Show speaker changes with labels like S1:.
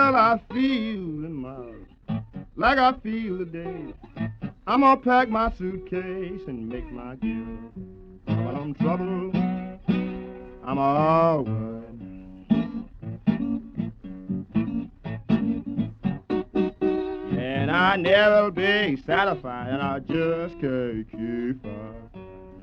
S1: Well, I feel in my like I feel today. I'm gonna pack my suitcase and make my gift. But I'm trouble, I'm alright. And I never be satisfied, and I just can't keep up.